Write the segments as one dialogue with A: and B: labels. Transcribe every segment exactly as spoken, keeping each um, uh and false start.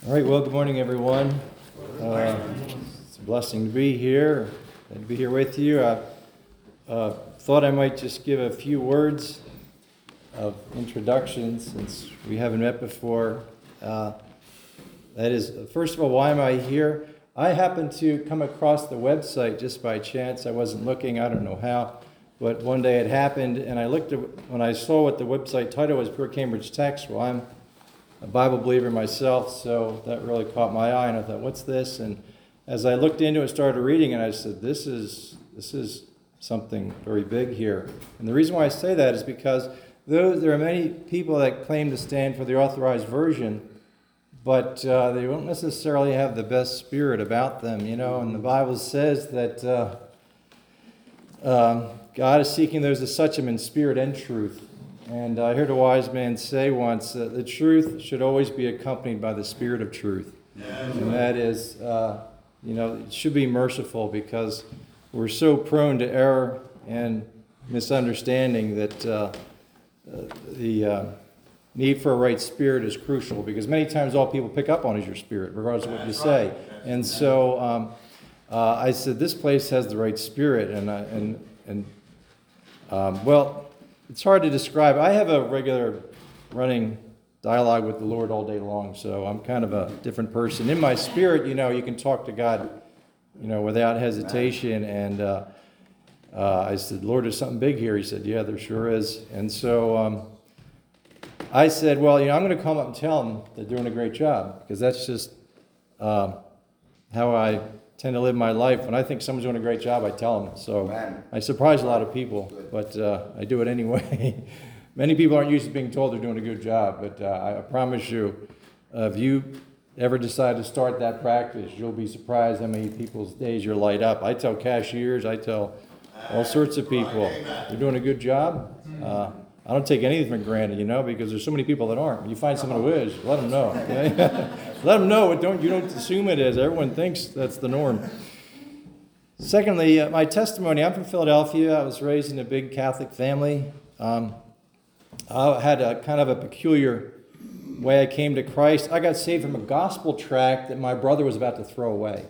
A: All right, well, good morning, everyone. Uh, it's a blessing to be here, and to be here with you. I uh, thought I might just give a few words of introduction since we haven't met before. Uh, that is, first of all, why am I here? I happened to come across the website just by chance. I wasn't looking, I don't know how, but one day it happened, and I looked at, when I saw what the website title was, Pure Cambridge Text. Well, I'm a Bible believer myself, so that really caught my eye, and I thought, what's this? And as I looked into it and started reading it, I said, this is this is something very big here. And the reason why I say that is because though there are many people that claim to stand for the authorized version, but uh, they don't necessarily have the best spirit about them, you know, and the Bible says that uh, um, God is seeking those that such him in spirit and truth. And I heard a wise man say once that the truth should always be accompanied by the spirit of truth. And that is, uh, you know, it should be merciful because we're so prone to error and misunderstanding that uh, uh, the uh, need for a right spirit is crucial, because many times all people pick up on is your spirit, regardless of what you say. And so um, uh, I said, this place has the right spirit. And, I, and, and um, well, it's hard to describe. I have a regular running dialogue with the Lord all day long, so I'm kind of a different person. In my spirit, you know, you can talk to God, you know, without hesitation. And uh, uh, I said, Lord, there's something big here. He said, yeah, there sure is. And so um, I said, well, you know, I'm going to come up and tell them they're doing a great job, because that's just um, how I tend to live my life. When I think someone's doing a great job, I tell them. So Man. I surprise a lot of people, but uh, I do it anyway. Many people aren't used to being told they're doing a good job, but uh, I promise you, uh, if you ever decide to start that practice, you'll be surprised how many people's days you'll light up. I tell cashiers, I tell all sorts of people, they're doing a good job. Uh, I don't take anything for granted, you know, because there's so many people that aren't. You find someone who is, let them know. Okay? Let them know. It don't, you don't assume it is. Everyone thinks that's the norm. Secondly, uh, my testimony, I'm from Philadelphia. I was raised in a big Catholic family. Um, I had a kind of a peculiar way I came to Christ. I got saved from a gospel tract that my brother was about to throw away.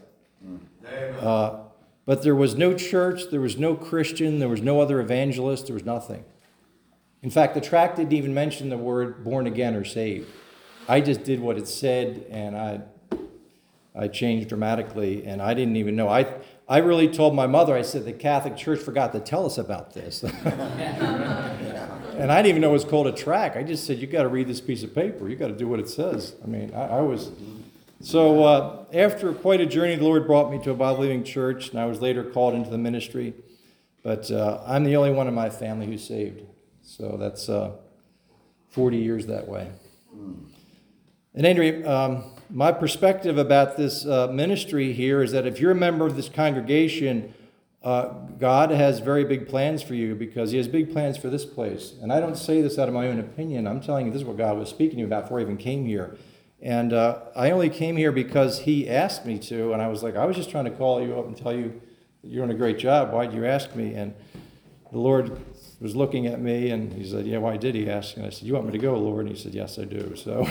A: Uh, but there was no church, there was no Christian, there was no other evangelist, there was nothing. In fact, the tract didn't even mention the word born again or saved. I just did what it said, and I I changed dramatically, and I didn't even know. I I really told my mother, I said, the Catholic Church forgot to tell us about this. And I didn't even know it was called a tract. I just said, you got to read this piece of paper. You got to do what it says. I mean, I, I was... So uh, after quite a journey, the Lord brought me to a Bible-believing church, and I was later called into the ministry. But uh, I'm the only one in my family who's saved. So that's uh, forty years that way. At any rate, um, my perspective about this uh, ministry here is that if you're a member of this congregation, uh, God has very big plans for you, because he has big plans for this place. And I don't say this out of my own opinion. I'm telling you, this is what God was speaking to me about before I even came here. And uh, I only came here because he asked me to, and I was like, I was just trying to call you up and tell you that you're doing a great job. Why'd you ask me? And the Lord was looking at me, and he said, yeah, why did he ask? And I said, you want me to go, Lord? And he said, yes, I do. So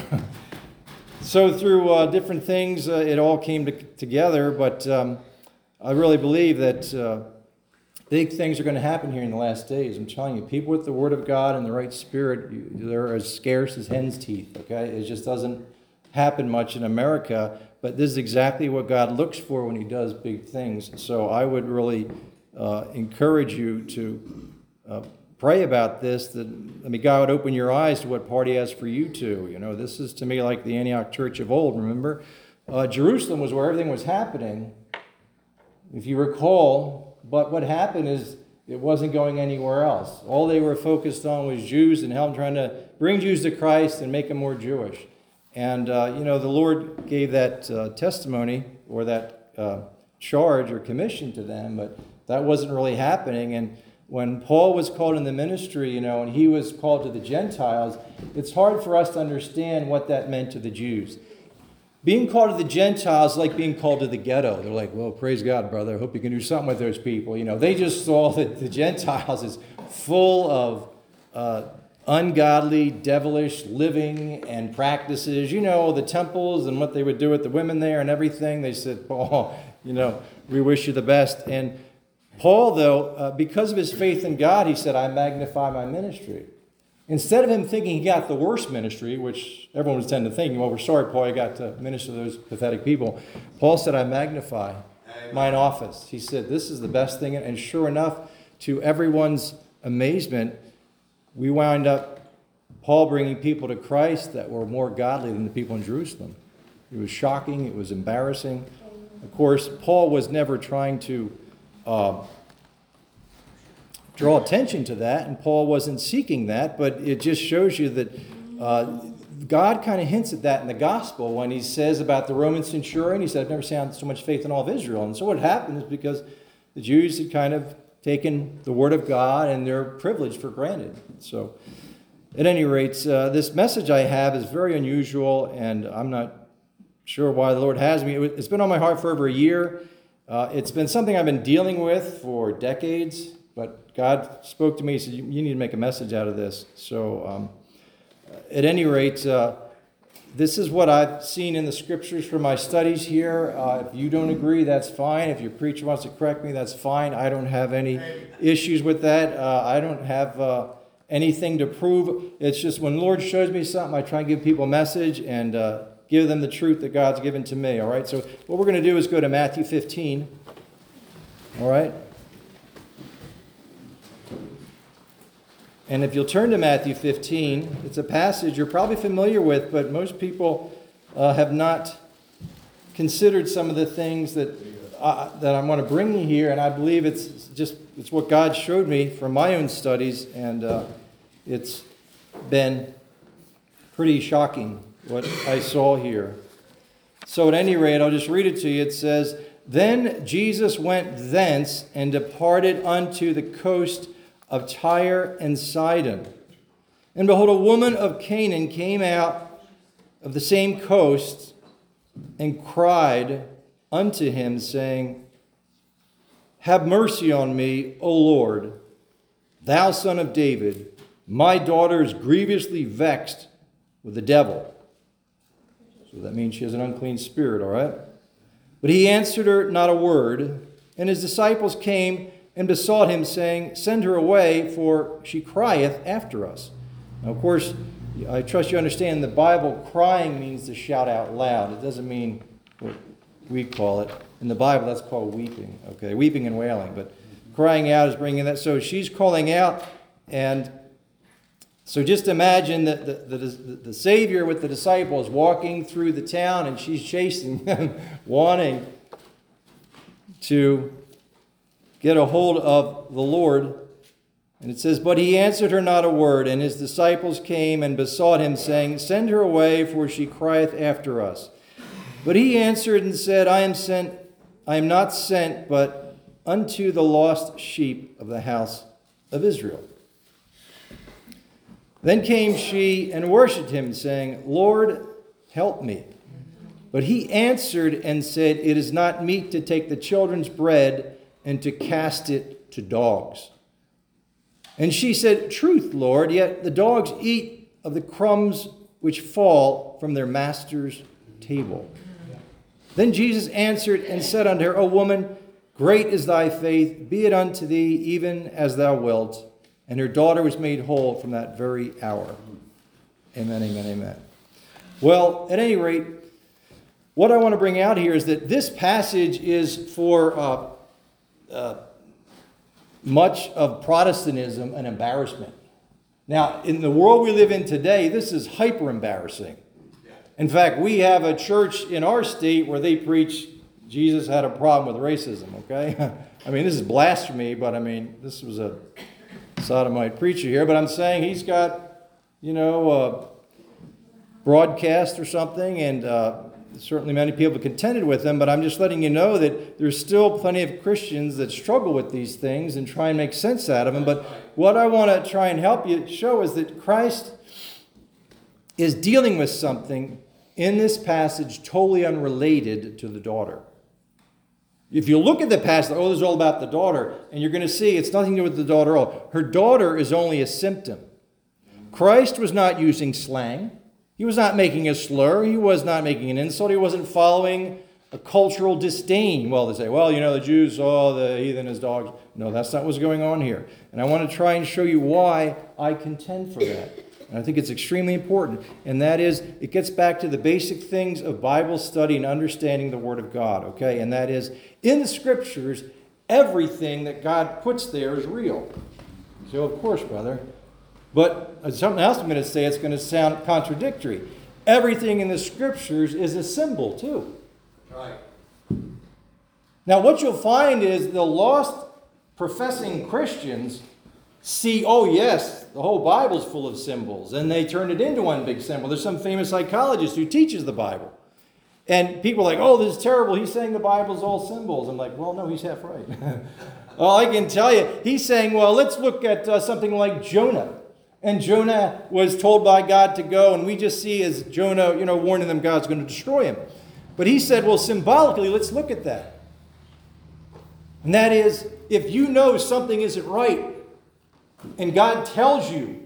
A: so through uh, different things, uh, it all came to, together, but um, I really believe that uh, big things are going to happen here in the last days. I'm telling you, people with the Word of God and the right spirit, you, they're as scarce as hen's teeth, okay? It just doesn't happen much in America, but this is exactly what God looks for when he does big things. So I would really uh, encourage you to uh, pray about this, that, I mean, God would open your eyes to what part he has for you too. You know, this is to me like the Antioch church of old, remember? Uh, Jerusalem was where everything was happening, if you recall, but what happened is it wasn't going anywhere else. All they were focused on was Jews and help trying to bring Jews to Christ and make them more Jewish. And, uh, you know, the Lord gave that uh, testimony or that uh, charge or commission to them, but that wasn't really happening. And when Paul was called in the ministry, you know, and he was called to the Gentiles, it's hard for us to understand what that meant to the Jews. Being called to the Gentiles is like being called to the ghetto. They're like, well, praise God, brother. I hope you can do something with those people. You know, they just saw that the Gentiles is full of uh, ungodly, devilish living and practices. You know, the temples and what they would do with the women there and everything. They said, Paul, you know, we wish you the best. And Paul, though, uh, because of his faith in God, he said, I magnify my ministry. Instead of him thinking he got the worst ministry, which everyone would tend to think, well, we're sorry, Paul, you got to minister to those pathetic people. Paul said, I magnify mine office. He said, this is the best thing. And sure enough, to everyone's amazement, we wound up, Paul bringing people to Christ that were more godly than the people in Jerusalem. It was shocking. It was embarrassing. Of course, Paul was never trying to uh, draw attention to that, and Paul wasn't seeking that, but it just shows you that uh, God kind of hints at that in the gospel when he says about the Roman centurion. He said, I've never seen so much faith in all of Israel. And so what happened is because the Jews had kind of taken the word of God and their privilege for granted. So at any rate, uh, this message I have is very unusual, and I'm not sure why the Lord has me. It's been on my heart for over a year. Uh, it's been something I've been dealing with for decades, but God spoke to me. He said, you need to make a message out of this. So um, at any rate, uh, this is what I've seen in the scriptures from my studies here. Uh, if you don't agree, that's fine. If your preacher wants to correct me, that's fine. I don't have any issues with that. Uh, I don't have uh, anything to prove. It's just when the Lord shows me something, I try and give people a message and uh, give them the truth that God's given to me. All right. So what we're going to do is go to Matthew fifteen. All right. And if you'll turn to Matthew fifteen, it's a passage you're probably familiar with, but most people uh, have not considered some of the things that uh, that I want to bring you here. And I believe it's just it's what God showed me from my own studies, and uh, it's been pretty shocking what I saw here. So at any rate, I'll just read it to you. It says, Then Jesus went thence and departed unto the coast of Tyre and Sidon. And behold, a woman of Canaan came out of the same coast and cried unto him, saying, Have mercy on me, O Lord, thou son of David. My daughter is grievously vexed with the devil. So that means she has an unclean spirit, all right? But he answered her not a word. And his disciples came and besought him, saying, Send her away, for she crieth after us. Now, of course, I trust you understand in the Bible, crying means to shout out loud. It doesn't mean what we call it. In the Bible, that's called weeping, okay? Weeping and wailing. But crying out is bringing that. So she's calling out, and so just imagine that the, the, the, the Savior with the disciples walking through the town, and she's chasing them, wanting to get a hold of the Lord. And it says, But he answered her not a word, and his disciples came and besought him, saying, Send her away, for she crieth after us. But he answered and said, I am sent, I am not sent, but unto the lost sheep of the house of Israel. Then came she and worshipped him, saying, Lord, help me. But he answered and said, It is not meet to take the children's bread and to cast it to dogs. And she said, Truth, Lord, yet the dogs eat of the crumbs which fall from their master's table. Then Jesus answered and said unto her, O woman, great is thy faith, be it unto thee even as thou wilt. And her daughter was made whole from that very hour. Amen, amen, amen. Well, at any rate, what I want to bring out here is that this passage is for uh, uh, much of Protestantism an embarrassment. Now, in the world we live in today, this is hyper embarrassing. In fact, we have a church in our state where they preach Jesus had a problem with racism, okay? I mean, this is blasphemy, but I mean, this was a sodomite preacher here, but I'm saying he's got, you know, a broadcast or something, and uh, certainly many people are contented with them, but I'm just letting you know that there's still plenty of Christians that struggle with these things and try and make sense out of them. But what I want to try and help you show is that Christ is dealing with something in this passage totally unrelated to the daughter. If you look at the passage, oh, this is all about the daughter, and you're going to see it's nothing to do with the daughter at all. Her daughter is only a symptom. Christ was not using slang. He was not making a slur. He was not making an insult. He wasn't following a cultural disdain. Well, they say, well, you know, the Jews, oh, the heathen as dogs. No, that's not what's going on here. And I want to try and show you why I contend for that. And I think it's extremely important. And that is, it gets back to the basic things of Bible study and understanding the Word of God, okay? And that is, in the Scriptures, everything that God puts there is real. So, of course, brother. But something else I'm going to say, it's going to sound contradictory. Everything in the Scriptures is a symbol, too.
B: Right.
A: Now, what you'll find is the lost professing Christians see, oh, yes, the whole Bible's full of symbols, and they turn it into one big symbol. There's some famous psychologist who teaches the Bible. And people are like, oh, this is terrible. He's saying the Bible's all symbols. I'm like, well, no, he's half right. Well, I can tell you, he's saying, well, let's look at uh, something like Jonah. And Jonah was told by God to go, and we just see as Jonah, you know, warning them God's going to destroy him. But he said, well, symbolically, let's look at that. And that is, if you know something isn't right, and God tells you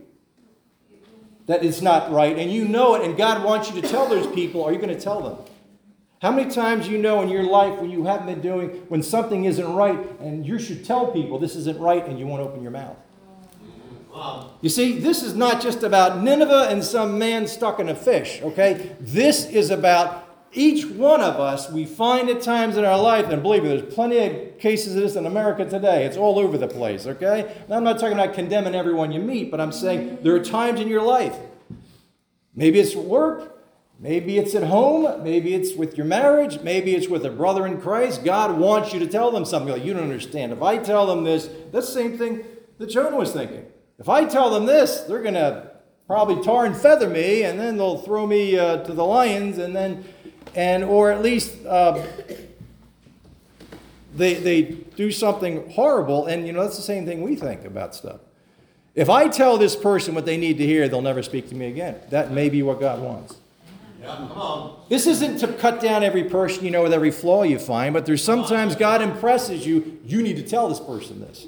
A: that it's not right, and you know it, and God wants you to tell those people, are you going to tell them? How many times you know in your life when you haven't been doing, when something isn't right, and you should tell people this isn't right, and you won't open your mouth? You see, this is not just about Nineveh and some man stuck in a fish, okay? This is about each one of us. We find at times in our life, and believe me, there's plenty of cases of this in America today. It's all over the place, okay? Now, I'm not talking about condemning everyone you meet, but I'm saying there are times in your life. Maybe it's at work. Maybe it's at home. Maybe it's with your marriage. Maybe it's with a brother in Christ. God wants you to tell them something. Like, you don't understand. If I tell them this, that's the same thing that Jonah was thinking. If I tell them this, they're going to probably tar and feather me, and then they'll throw me uh, to the lions, and then, and or at least uh, they they do something horrible. And you know that's the same thing we think about stuff. If I tell this person what they need to hear, they'll never speak to me again. That may be what God wants.
B: Yeah, come on.
A: This isn't to cut down every person you know with every flaw you find, but there's sometimes God impresses you. You need to tell this person this.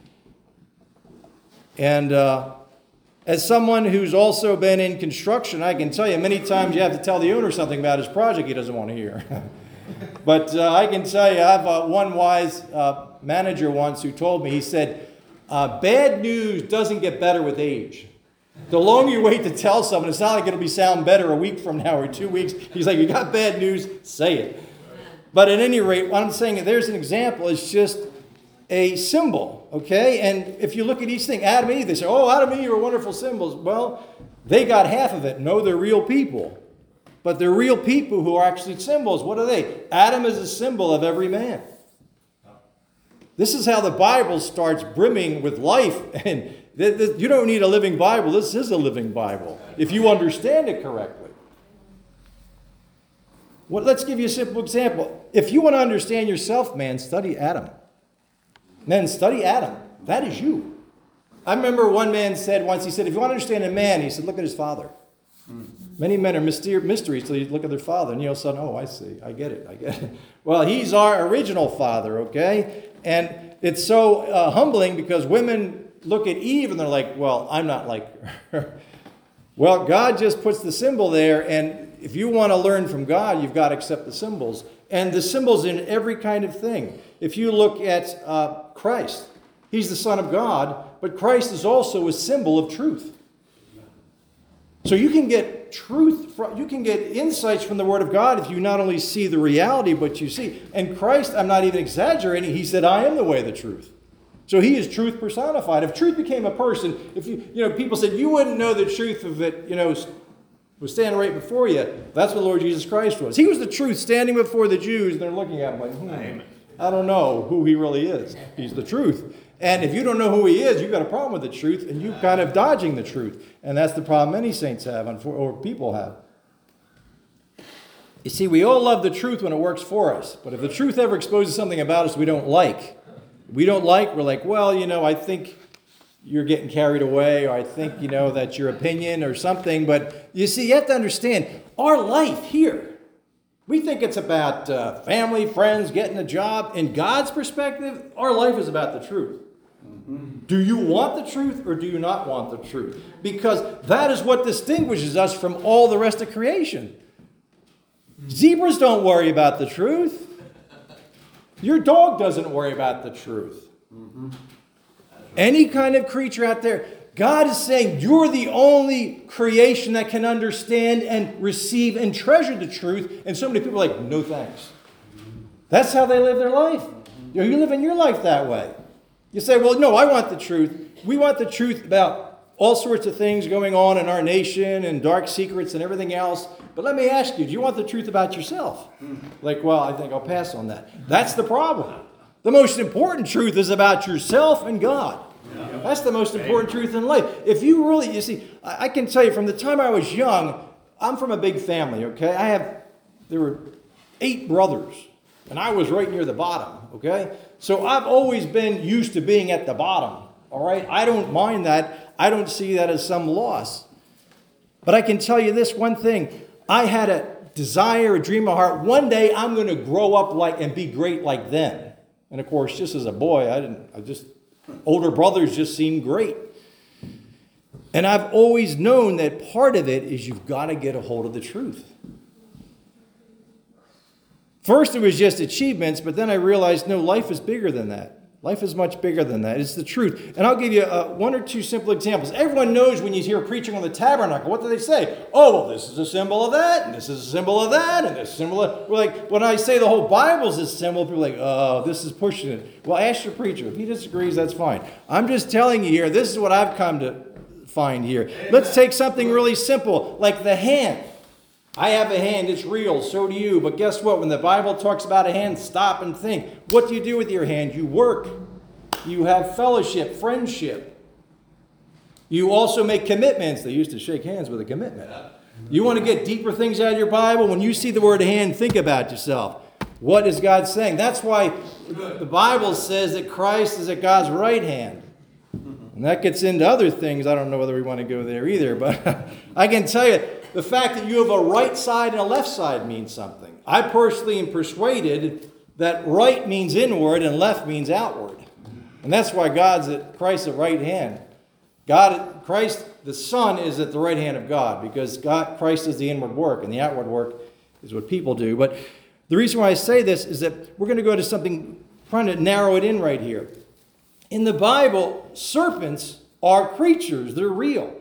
A: And uh, as someone who's also been in construction, I can tell you many times you have to tell the owner something about his project he doesn't want to hear. But uh, I can tell you, I have uh, one wise uh, manager once who told me, he said, uh, bad news doesn't get better with age. The longer you wait to tell someone, it's not like it'll be sound better a week from now or two weeks. He's like, you got bad news, say it. But at any rate, what I'm saying, there's an example. It's just a symbol, okay? And if you look at each thing, Adam and Eve, they say, oh, Adam and Eve are wonderful symbols. Well, they got half of it. No, they're real people. But they're real people who are actually symbols. What are they? Adam is a symbol of every man. This is how the Bible starts brimming with life. And th- th- you don't need a living Bible. This is a living Bible, if you understand it correctly. Well, let's give you a simple example. If you want to understand yourself, man, study Adam. Men, study Adam. That is you. I remember one man said once, he said, if you want to understand a man, he said, look at his father. Mm. Many men are myster- mysteries till you look at their father. And you'll say, oh, I see. I get it. I get it. Well, he's our original father, okay? And it's so uh, humbling because women look at Eve and they're like, well, I'm not like her. Well, God just puts the symbol there. And if you want to learn from God, you've got to accept the symbols. And the symbols in every kind of thing. If you look at uh, Christ, he's the Son of God, but Christ is also a symbol of truth. So you can get truth, from, you can get insights from the Word of God if you not only see the reality, but you see. And Christ, I'm not even exaggerating, he said, I am the way, the truth. So he is truth personified. If truth became a person, if you, you know, people said you wouldn't know the truth of it, you know, was standing right before you. That's what Lord Jesus Christ was. He was the truth standing before the Jews, and they're looking at him like, hmm, I don't know who he really is. He's the truth. And if you don't know who he is, you've got a problem with the truth, and you're kind of dodging the truth. And that's the problem many saints have, or people have. You see, we all love the truth when it works for us. But if the truth ever exposes something about us we don't like, we don't like, we're like, well, you know, I think you're getting carried away, or I think, you know, that's your opinion or something. But you see, you have to understand, our life here, we think it's about uh, family, friends, getting a job. In God's perspective, our life is about the truth. Mm-hmm. Do you want the truth or do you not want the truth? Because that is what distinguishes us from all the rest of creation. Zebras don't worry about the truth. Your dog doesn't worry about the truth. Mm-hmm. Any kind of creature out there, God is saying you're the only creation that can understand and receive and treasure the truth. And so many people are like, no thanks. That's how they live their life. You know, you're living your life that way. You say, well, no, I want the truth. We want the truth about all sorts of things going on in our nation and dark secrets and everything else. But let me ask you, do you want the truth about yourself? Like, well, I think I'll pass on that. That's the problem. The most important truth is about yourself and God. That's the most important truth in life. If you really, you see, I can tell you from the time I was young, I'm from a big family, okay? I have, there were eight brothers, and I was right near the bottom, okay? So I've always been used to being at the bottom, all right? I don't mind that. I don't see that as some loss. But I can tell you this one thing. I had a desire, a dream of my heart. One day I'm going to grow up like and be great like them. And of course, just as a boy, I didn't, I just, older brothers just seemed great. And I've always known that part of it is you've got to get a hold of the truth. First, it was just achievements, but then I realized, no, life is bigger than that. Life is much bigger than that. It's the truth. And I'll give you uh, one or two simple examples. Everyone knows when you hear preaching on the tabernacle, what do they say? Oh, well, this is a symbol of that, and this is a symbol of that, and this symbol of... We're like, when I say the whole Bible's a symbol, people are like, oh, this is pushing it. Well, ask your preacher. If he disagrees, that's fine. I'm just telling you here, this is what I've come to find here. Amen. Let's take something really simple, like the hand. I have a hand, it's real, so do you. But guess what? When the Bible talks about a hand, stop and think. What do you do with your hand? You work. You have fellowship, friendship. You also make commitments. They used to shake hands with a commitment. You want to get deeper things out of your Bible? When you see the word hand, think about yourself. What is God saying? That's why the Bible says that Christ is at God's right hand. And that gets into other things. I don't know whether we want to go there either, but I can tell you, the fact that you have a right side and a left side means something. I personally am persuaded that right means inward and left means outward. And that's why God's at Christ's at right hand. God, Christ, the Son, is at the right hand of God because God, Christ is the inward work and the outward work is what people do. But the reason why I say this is that we're going to go to something, trying to narrow it in right here. In the Bible, serpents are creatures. They're real.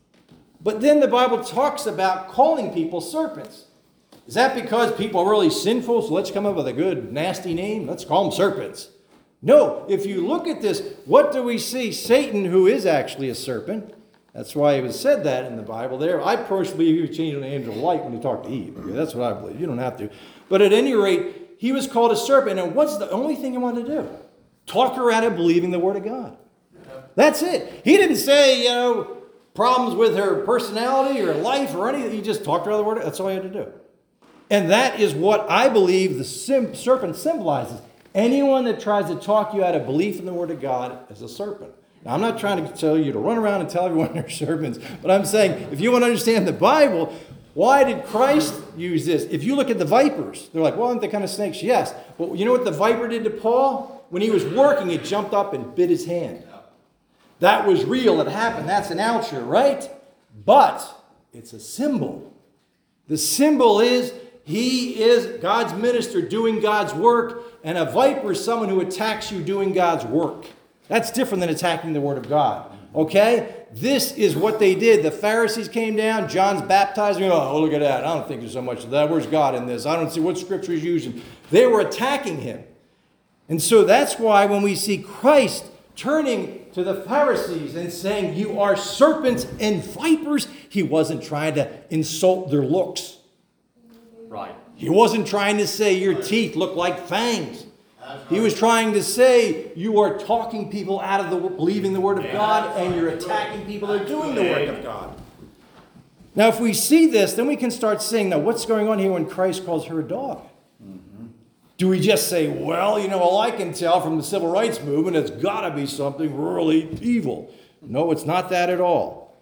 A: But then the Bible talks about calling people serpents. Is that because people are really sinful, so let's come up with a good, nasty name? Let's call them serpents. No, if you look at this, what do we see? Satan, who is actually a serpent. That's why it was said that in the Bible there. I personally believe he was changed an angel of light when he talked to Eve. Okay, that's what I believe. You don't have to. But at any rate, he was called a serpent. And what's the only thing he wanted to do? Talk her out of believing the Word of God. That's it. He didn't say, you know, problems with her personality or life or anything. He just talked to her out of the Word. That's all he had to do. And that is what I believe the sim- serpent symbolizes. Anyone that tries to talk you out of belief in the Word of God is a serpent. Now, I'm not trying to tell you to run around and tell everyone they're serpents, but I'm saying if you want to understand the Bible, why did Christ use this? If you look at the vipers, they're like, well, aren't they kind of snakes? Yes. But you know what the viper did to Paul? When he was working, it jumped up and bit his hand. That was real. It happened. That's an oucher, right? But it's a symbol. The symbol is he is God's minister doing God's work, and a viper is someone who attacks you doing God's work. That's different than attacking the Word of God. Okay? This is what they did. The Pharisees came down. John's baptizing. Oh, look at that. I don't think there's so much of that. Where's God in this? I don't see what scripture he's using. They were attacking him. And so that's why when we see Christ turning to the Pharisees and saying, you are serpents and vipers, he wasn't trying to insult their looks.
B: Right.
A: He wasn't trying to say your teeth look like fangs. He was trying to say you are talking people out of the believing the Word of God, and you're attacking people that are doing the work of God. Now, if we see this, then we can start saying, now what's going on here when Christ calls her a dog? Mm-hmm. Do we just say, well, you know, all I can tell from the civil rights movement, it's got to be something really evil. No, it's not that at all.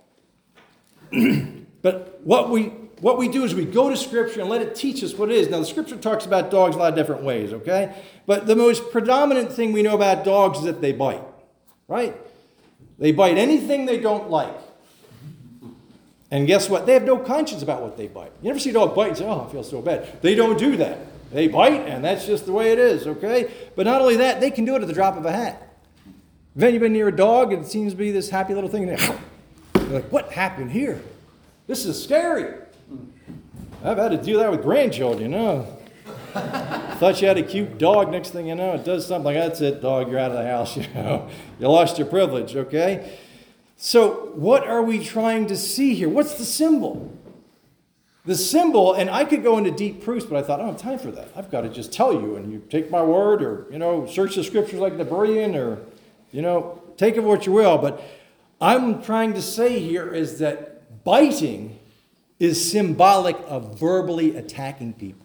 A: But what we What we do is we go to Scripture and let it teach us what it is. Now, the Scripture talks about dogs a lot of different ways, okay? But the most predominant thing we know about dogs is that they bite, right? They bite anything they don't like. And guess what? They have no conscience about what they bite. You never see a dog bite and say, oh, I feel so bad. They don't do that. They bite, and that's just the way it is, okay? But not only that, they can do it at the drop of a hat. Have you been near a dog and it seems to be this happy little thing? And they're like, what happened here? This is scary. I've had to do that with grandchildren, you know. Thought you had a cute dog. Next thing you know, it does something. That's it, dog. You're out of the house. You know, you lost your privilege. Okay. So, what are we trying to see here? What's the symbol? The symbol, and I could go into deep proofs, but I thought I don't have time for that. I've got to just tell you, and you take my word, or you know, search the scriptures like the Berean, or you know, take it what you will. But I'm trying to say here is that biting is symbolic of verbally attacking people.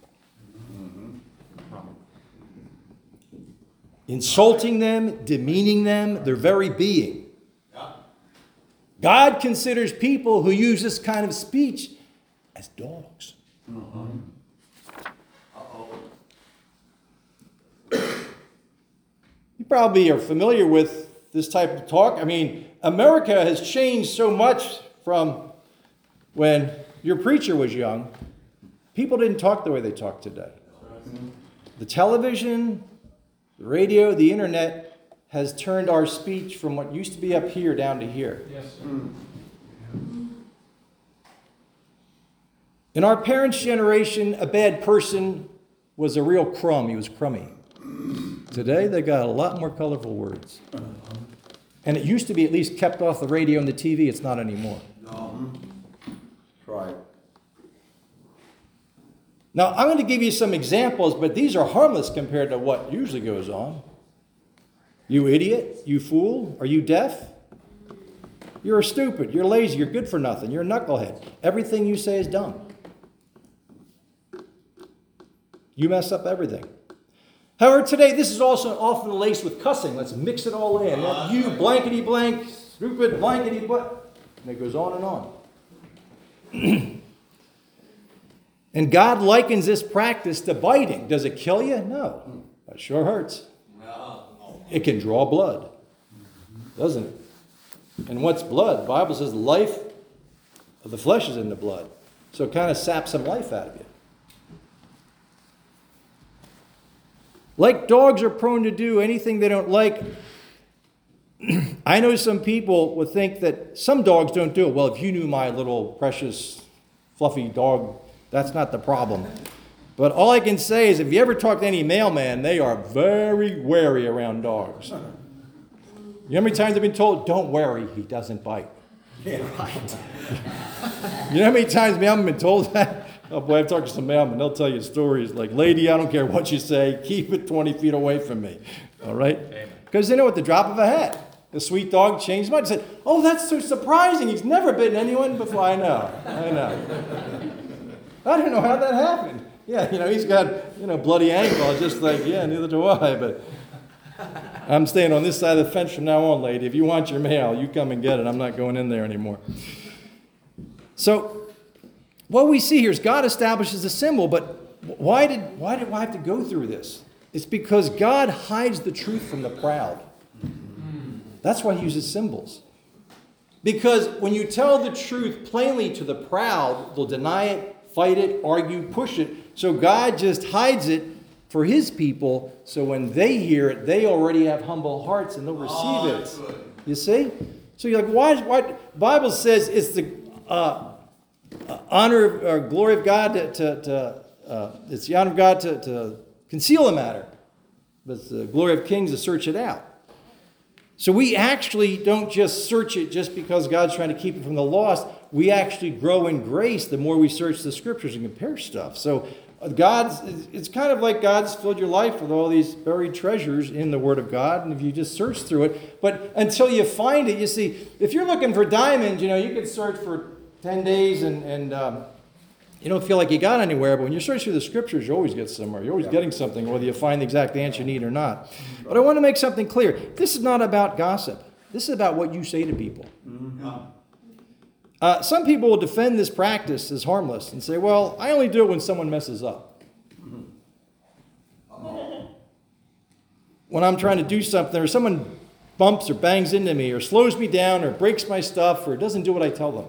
A: Insulting them, demeaning them, their very being. Yeah. God considers people who use this kind of speech as dogs. Uh-huh. Uh-oh. You probably are familiar with this type of talk. I mean, America has changed so much from when your preacher was young. People didn't talk the way they talk today. The television, the radio, the internet has turned our speech from what used to be up here down to here. Yes, sir. In our parents' generation, a bad person was a real crumb. He was crummy. Today, they got a lot more colorful words. And it used to be at least kept off the radio and the T V. It's not anymore.
B: No. That's right.
A: Now, I'm going to give you some examples, but these are harmless compared to what usually goes on. You idiot, you fool, are you deaf? You're stupid, you're lazy, you're good for nothing, you're a knucklehead. Everything you say is dumb. You mess up everything. However, today this is also often laced with cussing. Let's mix it all in. Uh, you blankety blank, stupid blankety blank. And it goes on and on. And God likens this practice to biting. Does it kill you? No. It sure hurts. It can draw blood, doesn't it? And what's blood? The Bible says the life of the flesh is in the blood. So it kind of saps some life out of you. Like dogs are prone to do anything they don't like, I know some people would think that some dogs don't do it. Well, if you knew my little precious fluffy dog, that's not the problem. But all I can say is if you ever talk to any mailman, they are very wary around dogs. You know how many times I've been told, don't worry, he doesn't bite.
B: Yeah, right.
A: You know how many times mailmen have been told that? Oh boy, I've talked to some mailmen, they'll tell you stories like, lady, I don't care what you say, keep it twenty feet away from me. All right? Because they know at the drop of a hat, the sweet dog changed his mind and said, oh, that's so surprising. He's never bitten anyone before. I know, I know. I don't know how that happened. Yeah, you know, he's got, you know, bloody ankle. It's just like, yeah, neither do I. But I'm staying on this side of the fence from now on, lady. If you want your mail, you come and get it. I'm not going in there anymore. So what we see here is God establishes a symbol, but why did why did I have to go through this? It's because God hides the truth from the proud. That's why he uses symbols. Because when you tell the truth plainly to the proud, they'll deny it, fight it, argue, push it. So God just hides it for his people, so when they hear it, they already have humble hearts and they'll receive oh, it. Good. You see? So you're like, why? Why? The Bible says it's the uh, uh, honor or glory of God to, to, to uh, it's the honor of God to, to conceal a matter, but it's the glory of kings to search it out. So we actually don't just search it just because God's trying to keep it from the lost. We actually grow in grace the more we search the scriptures and compare stuff. So God's, it's kind of like God's filled your life with all these buried treasures in the Word of God, and if you just search through it, but until you find it, you see, if you're looking for diamonds, you know, you can search for ten days and, and um, you don't feel like you got anywhere, but when you search through the scriptures, you always get somewhere. You're always yeah. getting something, whether you find the exact answer you need or not. But I want to make something clear. This is not about gossip. This is about what you say to people. Mm-hmm. Yeah. Uh, some people will defend this practice as harmless and say, well, I only do it when someone messes up. Mm-hmm. When I'm trying to do something or someone bumps or bangs into me or slows me down or breaks my stuff or doesn't do what I tell them.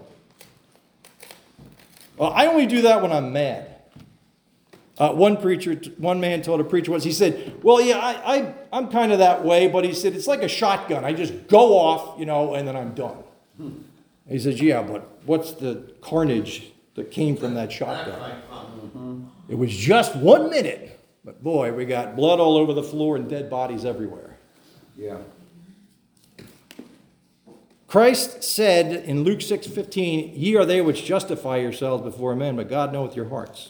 A: Well, I only do that when I'm mad. Uh, one preacher, one man told a preacher once, he said, well, yeah, I, I, I'm kind of that way, but he said, it's like a shotgun. I just go off, you know, and then I'm done. Hmm. He says, yeah, but what's the carnage that came from that shotgun? Mm-hmm. It was just one minute, but boy, we got blood all over the floor and dead bodies everywhere.
B: Yeah.
A: Christ said in Luke six fifteen, ye are they which justify yourselves before men, but God knoweth your hearts.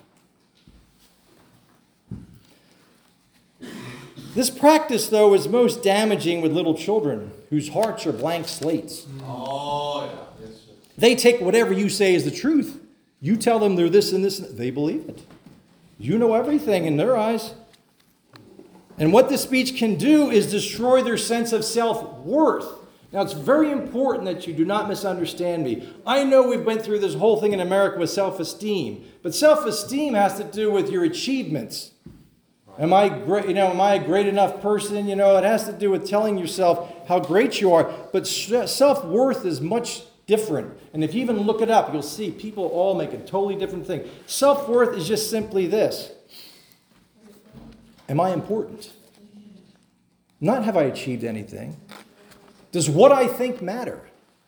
A: This practice, though, is most damaging with little children whose hearts are blank slates.
C: Oh, yeah. Yes,
A: they take whatever you say is the truth. You tell them they're this and this, and they believe it. You know everything in their eyes. And what this speech can do is destroy their sense of self-worth. Now, it's very important that you do not misunderstand me. I know we've been through this whole thing in America with self-esteem, but self-esteem has to do with your achievements. Am I great? You know, am I a great enough person? You know, it has to do with telling yourself how great you are. But self-worth is much different. And if you even look it up, you'll see people all make a totally different thing. Self-worth is just simply this. Am I important? Not have I achieved anything. Does what I think matter?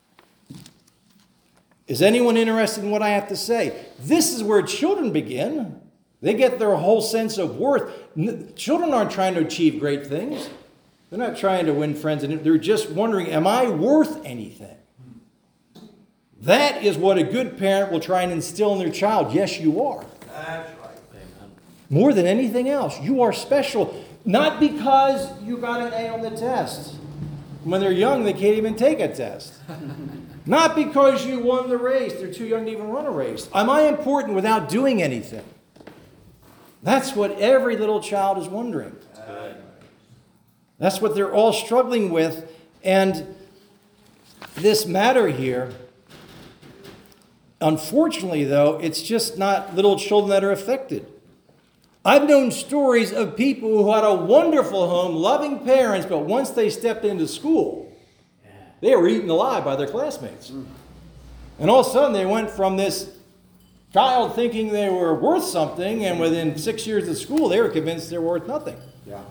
A: Is anyone interested in what I have to say? This is where children begin. They get their whole sense of worth. Children aren't trying to achieve great things. They're not trying to win friends. And they're just wondering, am I worth anything? That is what a good parent will try and instill in their child. Yes, you are.
C: that's right. Amen.
A: More than anything else, you are special. Not because you got an A on the test. When they're young, they can't even take a test. Not because you won the race. They're too young to even run a race. Am I important without doing anything? That's what every little child is wondering. That's what they're all struggling with. And this matter here, unfortunately, though, it's just not little children that are affected. I've known stories of people who had a wonderful home, loving parents, but once they stepped into school, they were eaten alive by their classmates. And all of a sudden, they went from this child thinking they were worth something, and within six years of school, they were convinced they're worth nothing.
B: Yeah.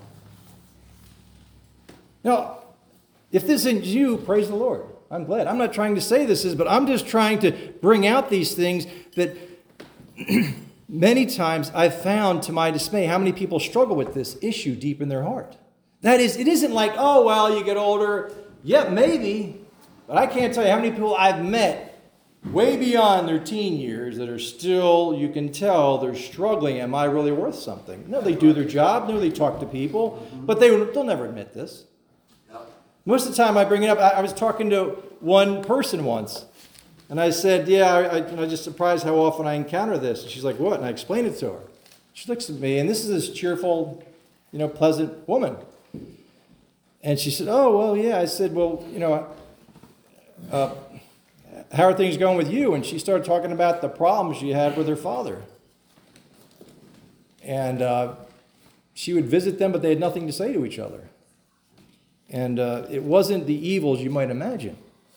A: Now, if this isn't you, praise the Lord. I'm glad. I'm not trying to say this is, but I'm just trying to bring out these things that many times I've found, to my dismay, how many people struggle with this issue deep in their heart. That is, it isn't like, oh, well, you get older. Yeah, maybe. But I can't tell you how many people I've met way beyond their teen years that are still, you can tell, they're struggling. Am I really worth something? No, they do their job. No, they talk to people. But they, they'll never admit this. Most of the time I bring it up, I, I was talking to one person once. And I said, yeah, I, I, I'm just surprised how often I encounter this. And she's like, what? And I explained it to her. She looks at me, and this is this cheerful, you know, pleasant woman. And she said, oh, well, yeah. I said, well, you know, uh, how are things going with you? And she started talking about the problems she had with her father. And uh, she would visit them, but they had nothing to say to each other. And uh, it wasn't the evils you might imagine.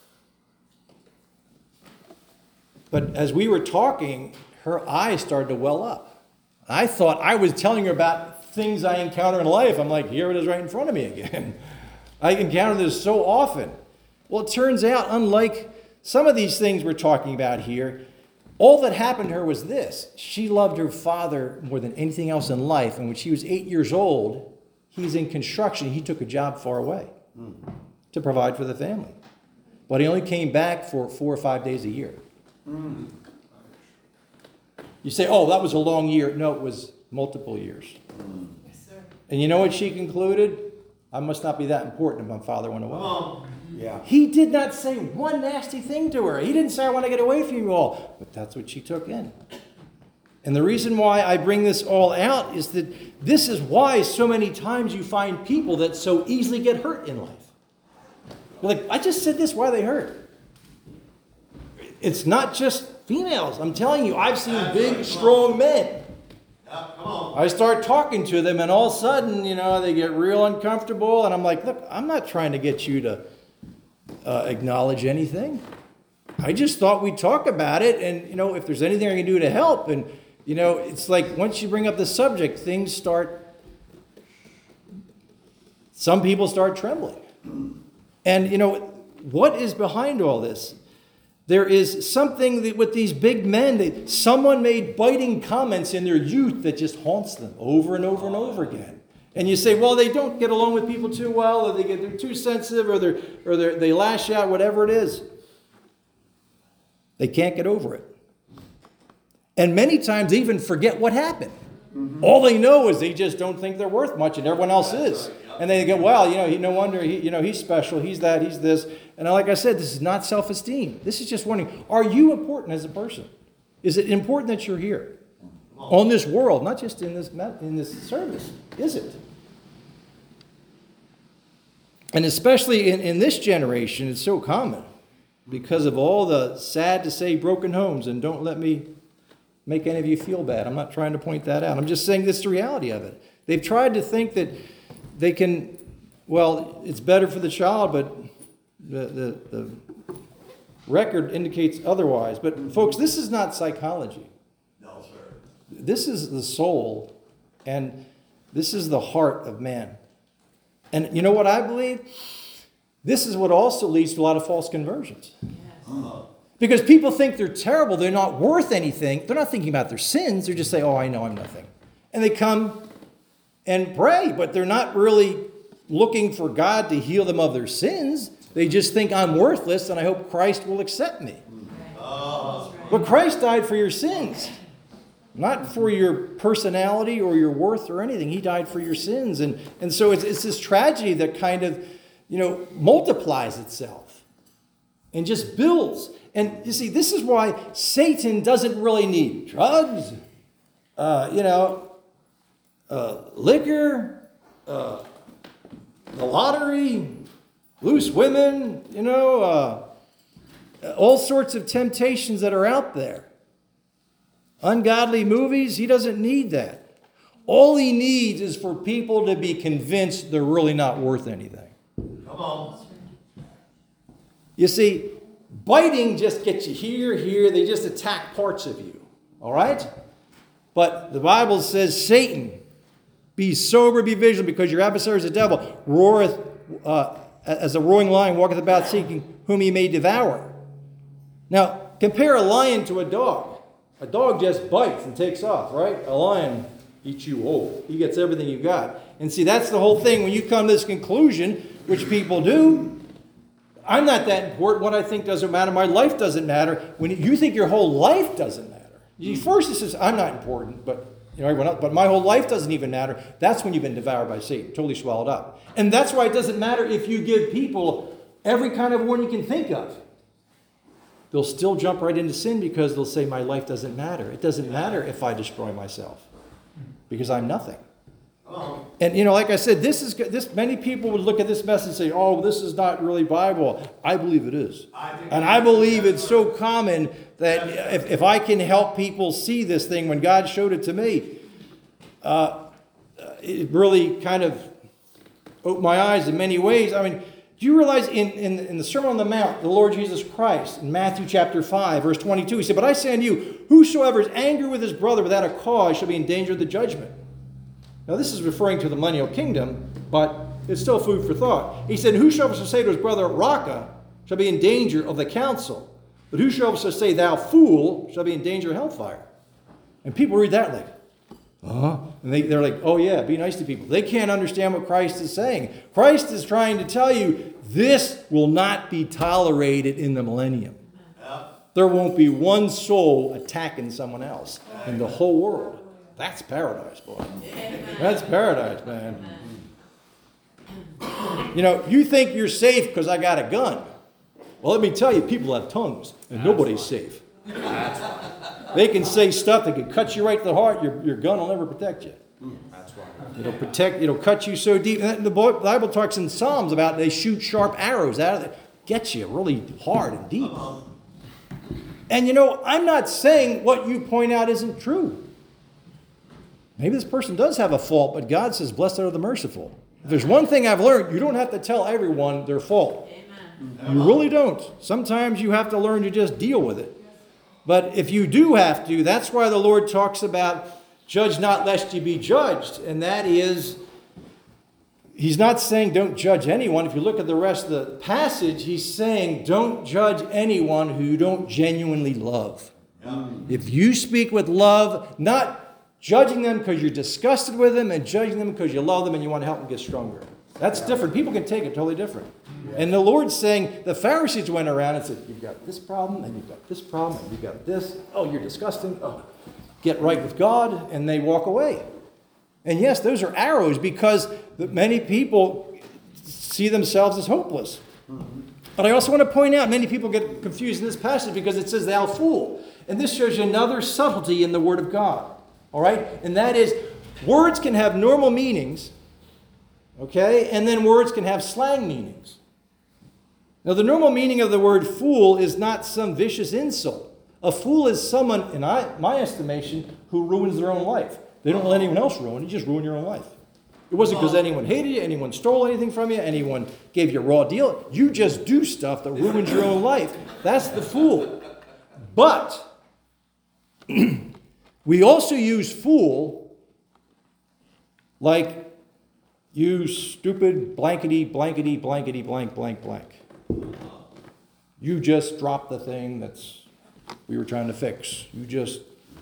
A: But as we were talking, her eyes started to well up. I thought I was telling her about things I encounter in life. I'm like, here it is right in front of me again. I encounter this so often. Well, it turns out, unlike some of these things we're talking about here, all that happened to her was this. She loved her father more than anything else in life. And when she was eight years old, he's in construction. He took a job far away mm. to provide for the family. But he only came back for four or five days a year. Mm. You say, oh, that was a long year. No, it was multiple years. Mm. Yes, sir. And you know what she concluded? I must not be that important if my father went away.
C: Oh.
B: Yeah.
A: He did not say one nasty thing to her. He didn't say, I want to get away from you all. But that's what she took in. And the reason why I bring this all out is that this is why so many times you find people that so easily get hurt in life. You're like, I just said this, why are they hurt? It's not just females. I'm telling you, I've seen big, strong men
C: Yeah, come on.
A: I start talking to them, and all of a sudden, you know, they get real uncomfortable, and I'm like, look, I'm not trying to get you to uh, acknowledge anything. I just thought we'd talk about it, and, you know, if there's anything I can do to help, and, you know, it's like once you bring up the subject, things start, some people start trembling. And, you know, what is behind all this? There is something that with these big men, they, someone made biting comments in their youth that just haunts them over and over and over again. And you say, well, they don't get along with people too well, or they get, they're too sensitive, or, they're, or they're, they lash out, whatever it is. They can't get over it. And many times they even forget what happened. Mm-hmm. All they know is they just don't think they're worth much, and everyone else is. And they go, well, you know, he, no wonder, he, you know, he's special, he's that, he's this. And like I said, this is not self-esteem. This is just wondering, are you important as a person? Is it important that you're here on this world, not just in this, in this service? Is it? And especially in, in this generation, it's so common because of all the sad to say broken homes. And don't let me make any of you feel bad. I'm not trying to point that out. I'm just saying this is the reality of it. They've tried to think that they can, well, it's better for the child, but the, the, the record indicates otherwise. But folks, this is not psychology.
C: No, sir.
A: This is the soul, and this is the heart of man. And you know what I believe? This is what also leads to a lot of false conversions.
D: Yes.
C: Uh-huh.
A: Because people think they're terrible, they're not worth anything. They're not thinking about their sins. They're just saying, oh, I know I'm nothing. And they come and pray, but they're not really looking for God to heal them of their sins. They just think I'm worthless and I hope Christ will accept me.
C: Uh,
A: But Christ died for your sins, not for your personality or your worth or anything. He died for your sins. And, and so it's, it's this tragedy that kind of, you know, multiplies itself and just builds. And you see, this is why Satan doesn't really need drugs, uh, you know, uh, liquor, uh, the lottery, loose women, you know, uh, all sorts of temptations that are out there. Ungodly movies, he doesn't need that. All he needs is for people to be convinced they're really not worth anything.
C: come on.
A: You see, biting just gets you here, here. They just attack parts of you. All right? But the Bible says, Satan, be sober, be vigilant, because your adversary is the devil, roareth uh, as a roaring lion, walketh about seeking whom he may devour. Now, compare a lion to a dog. A dog just bites and takes off, right? A lion eats you whole. He gets everything you got. And see, that's the whole thing. When you come to this conclusion, which people do, I'm not that important. What I think doesn't matter. My life doesn't matter. When you think your whole life doesn't matter. You first it says, I'm not important, but you know, everyone else, but my whole life doesn't even matter. That's when you've been devoured by Satan, totally swallowed up. And that's why it doesn't matter if you give people every kind of warning you can think of. They'll still jump right into sin because they'll say, my life doesn't matter. It doesn't matter if I destroy myself because I'm nothing.
C: Uh-huh.
A: And, you know, like I said, this is this. Many people would look at this message and say, oh, this is not really Bible. I believe it is.
C: I think
A: And I believe it's so common that if, if I can help people see this thing when God showed it to me, uh, it really kind of opened my eyes in many ways. I mean, do you realize in, in, in the Sermon on the Mount, the Lord Jesus Christ, in Matthew chapter five, verse twenty-two, he said, but I say unto you, whosoever is angry with his brother without a cause shall be in danger of the judgment. Now, this is referring to the millennial kingdom, but it's still food for thought. He said, whosoever shall say to his brother, Raca, shall be in danger of the council. But whosoever shall say, thou fool, shall be in danger of hellfire. And people read that like, uh-huh. And they, they're like, oh yeah, be nice to people. They can't understand what Christ is saying. Christ is trying to tell you, this will not be tolerated in the millennium.
C: Yeah.
A: There won't be one soul attacking someone else in the whole world. That's paradise, boy. That's paradise, man. You know, you think you're safe because I got a gun. Well, let me tell you, people have tongues, and nobody's safe. They can say stuff that can cut you right to the heart. Your, your gun will never protect you.
C: That's right.
A: It'll protect. It'll cut you so deep. And the Bible talks in Psalms about they shoot sharp arrows out of it, get you really hard and deep.
C: Uh-huh.
A: And you know, I'm not saying what you point out isn't true. maybe this person does have a fault, but God says, blessed are the merciful. If there's one thing I've learned, you don't have to tell everyone their fault.
D: Amen.
A: You really don't. Sometimes you have to learn to just deal with it. But if you do have to, that's why the Lord talks about judge not lest you be judged. And that is, he's not saying don't judge anyone. If you look at the rest of the passage, he's saying don't judge anyone who you don't genuinely love.
C: Yeah.
A: If you speak with love, not judging them because you're disgusted with them and judging them because you love them and you want to help them get stronger. That's different. People can take it totally different. And the Lord's saying the Pharisees went around and said, you've got this problem, and you've got this problem, and you've got this. Oh, you're disgusting. Oh, get right with God. And they walk away. And yes, those are arrows because many people see themselves as hopeless. But I also want to point out, many people get confused in this passage because it says, thou fool. And this shows you another subtlety in the Word of God. All right? And that is, words can have normal meanings, okay? And then words can have slang meanings. Now, the normal meaning of the word fool is not some vicious insult. A fool is someone, in I, my estimation, who ruins their own life. They don't let anyone else ruin it. You just ruin your own life. It wasn't because anyone hated you, anyone stole anything from you, anyone gave you a raw deal. You just do stuff that ruins your own life. That's the fool. But we also use fool like you stupid blankety, blankety, blankety, blank, blank, blank. You just dropped the thing that's we were trying to fix. You just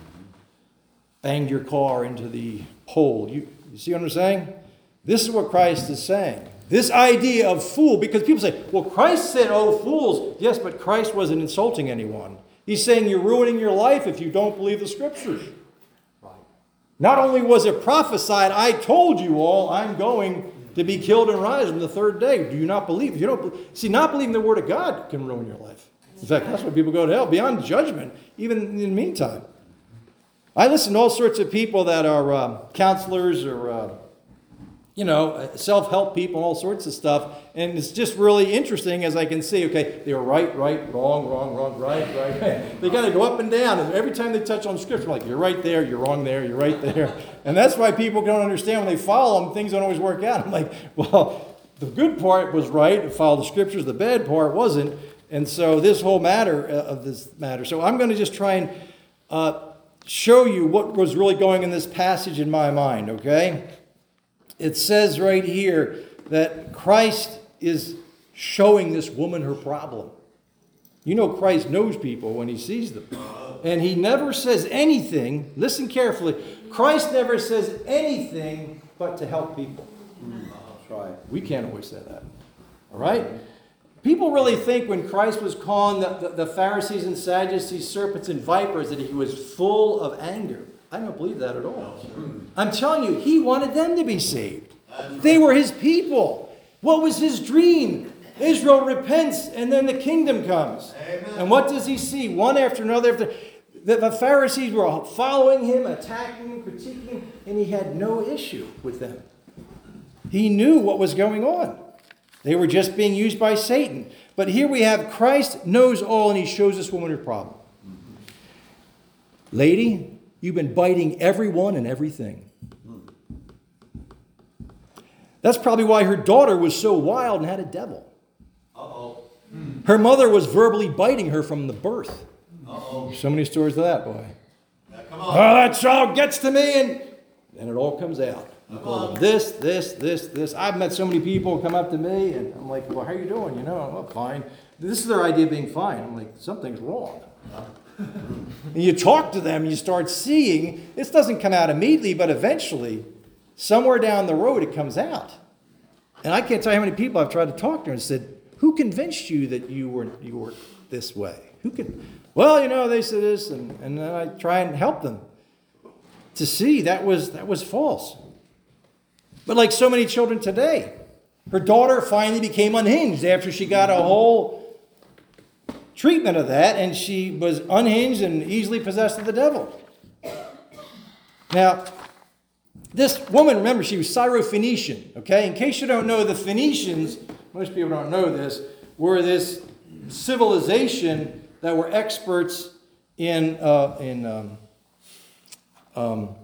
A: banged your car into the pole. You, you see what I'm saying? This is what Christ is saying. This idea of fool, because people say, well, Christ said, oh, fools. Yes, but Christ wasn't insulting anyone. He's saying you're ruining your life if you don't believe the Scriptures. Right. Not only was it prophesied, I told you all I'm going to be killed and rise on the third day. Do you not believe? If you don't believe, see, not believing the Word of God can ruin your life. In fact, that's why people go to hell, beyond judgment, even in the meantime. I listen to all sorts of people that are uh, counselors or, uh, you know, self-help people, all sorts of stuff. And it's just really interesting as I can see, okay, they were right, right, wrong, wrong, wrong, right, right. They got to go up and down. And every time they touch on Scripture, like, you're right there, you're wrong there, you're right there. And that's why people don't understand when they follow them, things don't always work out. I'm like, well, the good part was right, to follow the Scriptures. The bad part wasn't. And so this whole matter of this matter. So I'm going to just try and uh, show you what was really going in this passage in my mind, okay? It says right here that Christ is showing this woman her problem. You know, Christ knows people when he sees them. And he never says anything, listen carefully, Christ never says anything but to help people.
B: That's right.
A: We can't always say that. All right? People really think when Christ was calling the, the, the Pharisees and Sadducees serpents and vipers that he was full of anger. I don't believe that at all. I'm telling you, he wanted them to be saved. They were his people. What was his dream? Israel repents and then the kingdom comes.
C: Amen.
A: And what does he see? One after another. After the, the Pharisees were following him, attacking him, critiquing him, and he had no issue with them. He knew what was going on. They were just being used by Satan. But here we have Christ knows all, and he shows this woman her problem. Lady, you've been biting everyone and everything. That's probably why her daughter was so wild and had a devil.
C: Uh-oh.
A: Her mother was verbally biting her from the birth.
C: Uh-oh.
A: So many stories of that, boy.
C: Now, come
A: Oh,
C: on.
A: that child gets to me, and and it all comes out. You
C: Come
A: call them
C: on.
A: this, this, this, this. I've met so many people come up to me, and I'm like, well, how you doing? You know, I'm well, fine. This is their idea of being fine. I'm like, something's wrong. And you talk to them, you start seeing, this doesn't come out immediately, but eventually, somewhere down the road, it comes out. And I can't tell you how many people I've tried to talk to and said, who convinced you that you were you were this way? Who can? Well, you know, they said this, and, and then I try and help them to see that was that was false. But like so many children today, her daughter finally became unhinged after she got a whole treatment of that, and she was unhinged and easily possessed of the devil. Now, this woman, remember, she was Syrophoenician, okay? In case you don't know, the Phoenicians, most people don't know this, were this civilization that were experts in, uh, in um, um,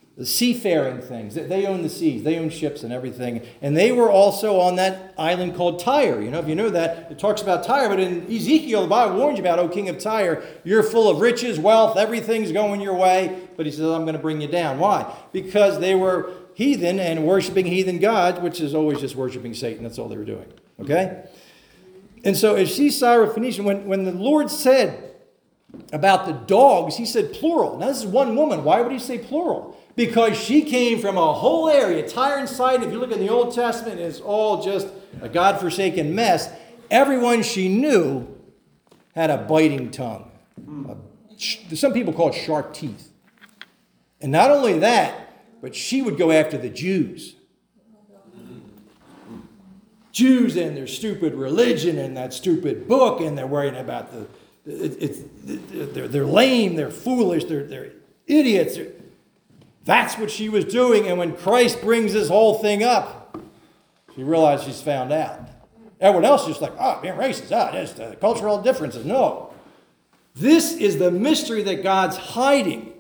A: the seafaring things. They- They own the seas. They own ships and everything. And they were also on that island called Tyre. You know, if you know that, it talks about Tyre. But in Ezekiel, the Bible warns you about, O king of Tyre, you're full of riches, wealth, everything's going your way. But he says, I'm going to bring you down. Why? Because they were heathen and worshiping heathen gods, which is always just worshiping Satan. That's all they were doing. Okay? And so if she's Syrophoenician, when, when the Lord said about the dogs, he said plural. Now this is one woman. Why would he say plural? Because she came from a whole area, Tyre and Sidon. If you look in the Old Testament, it's all just a God-forsaken mess. Everyone she knew had a biting tongue. A, some people call it sharp teeth. And not only that, but she would go after the Jews. Jews and their stupid religion and that stupid book, and they're worrying about the, it, it's, they're, they're lame, they're foolish, they're, they're idiots. They're, That's what she was doing. And when Christ brings this whole thing up, she realized she's found out. Everyone else is just like, oh, being racist, ah, there's the cultural differences. No. This is the mystery that God's hiding.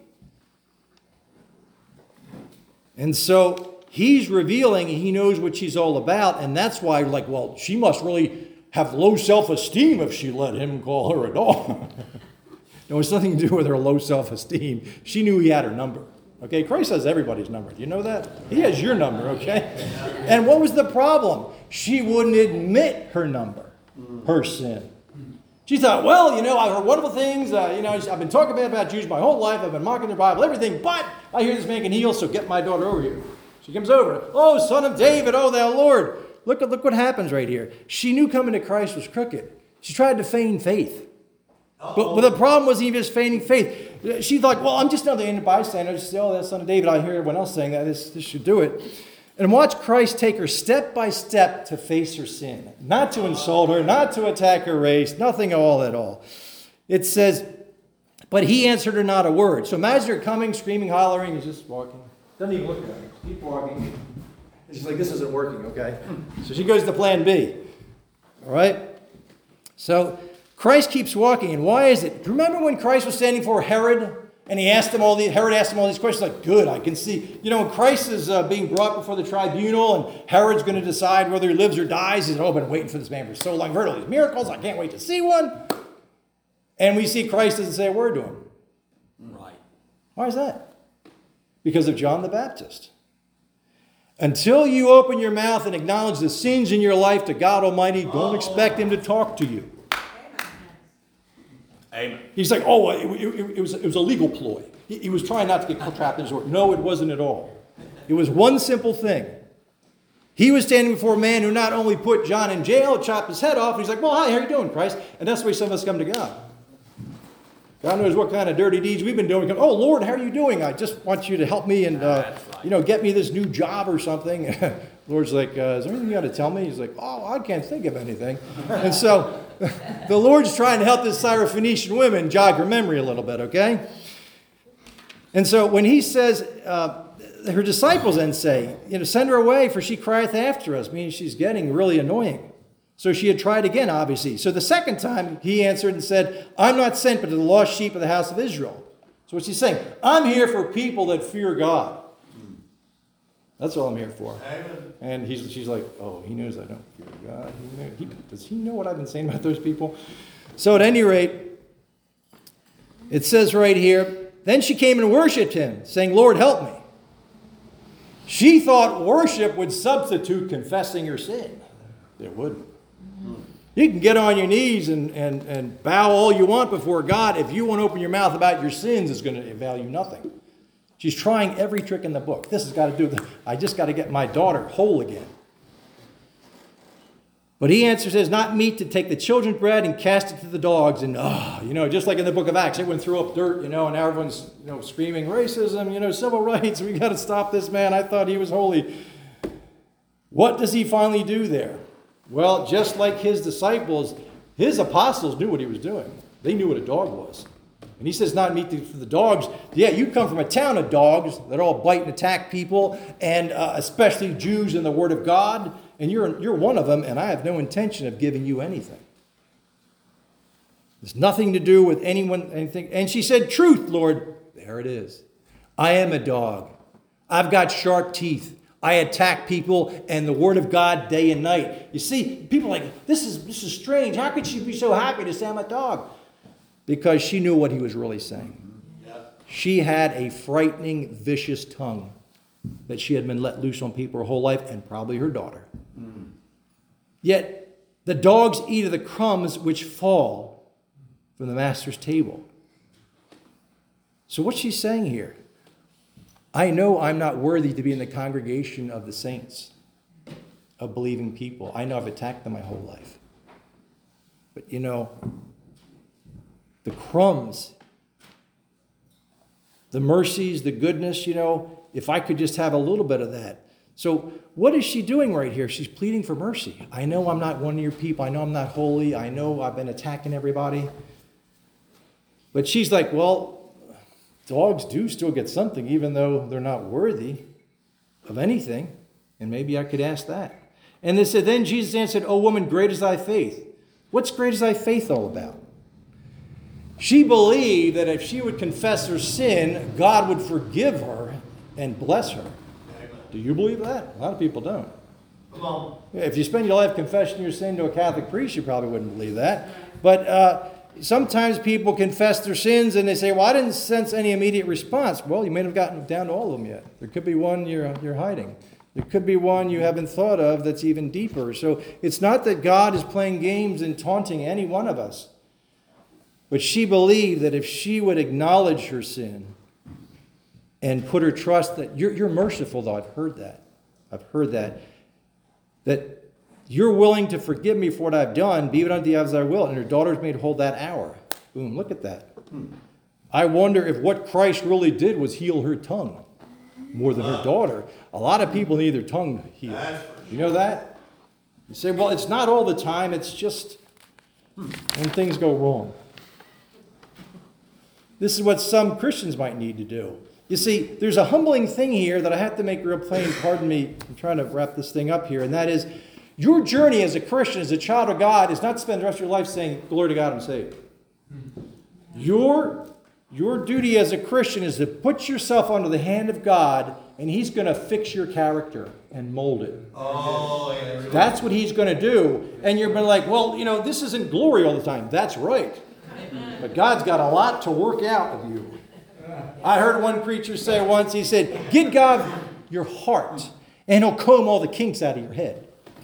A: And so he's revealing, he knows what she's all about. And that's why, like, well, she must really have low self-esteem if she let him call her a dog. No, it's nothing to do with her low self-esteem. She knew he had her number. Okay, Christ has everybody's number. Do you know that? He has your number, okay? And what was the problem? She wouldn't admit her number, her sin. She thought, well, you know, I heard wonderful things. Uh, you know, I've been talking bad about Jews my whole life. I've been mocking their Bible, everything. But I hear this man can heal, so get my daughter over here. She comes over. Oh, son of David, oh, thou Lord. Look, look what happens right here. She knew coming to Christ was crooked. She tried to feign faith. But, but the problem wasn't even just feigning faith. She thought, well, I'm just another innocent bystander. Just say, oh, that son of David. I hear everyone else saying that. This, this should do it. And watch Christ take her step by step to face her sin. Not to insult her, not to attack her race, nothing all at all. It says, but he answered her not a word. So imagine her coming, screaming, hollering, he's just walking. Doesn't even look at her. Keep walking. And she's like, this isn't working, okay? So she goes to plan B. All right? So Christ keeps walking, and why is it? Remember when Christ was standing before Herod, and he asked him all these, Herod asked him all these questions, like, good, I can see. You know, when Christ is uh, being brought before the tribunal, and Herod's going to decide whether he lives or dies, he's, oh, I've been waiting for this man for so long. I've heard all these miracles, I can't wait to see one. And we see Christ doesn't say a word to him.
B: Right.
A: Why is that? Because of John the Baptist. Until you open your mouth and acknowledge the sins in your life to God Almighty, don't expect him to talk to you.
C: Amen.
A: He's like, oh, it, it, it, was, it was a legal ploy. He, he was trying not to get trapped in his work. No, it wasn't at all. It was one simple thing. He was standing before a man who not only put John in jail, chopped his head off, and he's like, well, hi, how you doing, Christ? And that's the way some of us come to God. God knows what kind of dirty deeds we've been doing. We come, oh, Lord, how are you doing? I just want you to help me and, uh, you know, get me this new job or something. Lord's like, uh, is there anything you got to tell me? He's like, oh, I can't think of anything. And so the Lord's trying to help this Syrophoenician woman jog her memory a little bit, okay? And so when he says, uh, her disciples then say, you know, send her away, for she crieth after us, meaning she's getting really annoying. So she had tried again, obviously. So the second time, he answered and said, I'm not sent but to the lost sheep of the house of Israel. So what's he saying? I'm here for people that fear God. That's all I'm here for.
C: Amen.
A: And he's, she's like, oh, he knows I don't fear God. He knows, he, does he know what I've been saying about those people? So at any rate, it says right here, then she came and worshipped him, saying, Lord, help me. She thought worship would substitute confessing her sin. It wouldn't. You can get on your knees and, and, and bow all you want before God. If you won't open your mouth about your sins, it's going to value nothing. She's trying every trick in the book. This has got to do with, I just got to get my daughter whole again. But he answers, says, not meet to take the children's bread and cast it to the dogs. And, oh, you know, just like in the book of Acts, everyone threw up dirt, you know, and now everyone's, you know, screaming racism, you know, civil rights. We got to stop this man. I thought he was holy. What does he finally do there? Well, just like his disciples, his apostles knew what he was doing. They knew what a dog was. And he says, not meet for the dogs. Yeah, you come from a town of dogs that all bite and attack people, and uh, especially Jews in the Word of God. And you're, you're one of them, and I have no intention of giving you anything. There's nothing to do with anyone, anything. And she said, truth, Lord. There it is. I am a dog. I've got sharp teeth. I attack people and the word of God day and night. You see, people are like, this is, this is strange. How could she be so happy to say I'm a dog? Because she knew what he was really saying. She had a frightening, vicious tongue that she had been let loose on people her whole life, and probably her daughter. Mm. Yet the dogs eat of the crumbs which fall from the master's table. So what's she saying here? I know I'm not worthy to be in the congregation of the saints, of believing people. I know I've attacked them my whole life. But you know, the crumbs, the mercies, the goodness, you know, if I could just have a little bit of that. So what is she doing right here? She's pleading for mercy. I know I'm not one of your people. I know I'm not holy. I know I've been attacking everybody. But she's like, well, dogs do still get something, even though they're not worthy of anything. And maybe I could ask that. And they said, then Jesus answered, O woman, great is thy faith. What's great is thy faith all about? She believed that if she would confess her sin, God would forgive her and bless her. Do you believe that? A lot of people don't.
C: Come on.
A: Yeah, if you spend your life confessing your sin to a Catholic priest, you probably wouldn't believe that. But uh, sometimes people confess their sins and they say, well, I didn't sense any immediate response. Well, you may have gotten down to all of them yet. There could be one you're, you're hiding. There could be one you haven't thought of that's even deeper. So it's not that God is playing games and taunting any one of us. But she believed that if she would acknowledge her sin and put her trust that you're, you're merciful, though. I've heard that. I've heard that. That you're willing to forgive me for what I've done, be it unto thee as I will. And her daughter's made hold that hour. Boom, look at that. Hmm. I wonder if what Christ really did was heal her tongue more than her daughter. A lot of people need their tongue healed. You know that? You say, well, it's not all the time. It's just when things go wrong. This is what some Christians might need to do. You see, there's a humbling thing here that I have to make real plain. Pardon me, I'm trying to wrap this thing up here. And that is, your journey as a Christian, as a child of God, is not to spend the rest of your life saying, glory to God, I'm saved. Your, your duty as a Christian is to put yourself under the hand of God, and he's going to fix your character and mold it.
C: Oh, yeah.
A: That's what he's going to do. And you're been like, well, you know, this isn't glory all the time. That's right. But God's got a lot to work out of you. I heard one preacher say once, he said, give God your heart, and he'll comb all the kinks out of your head.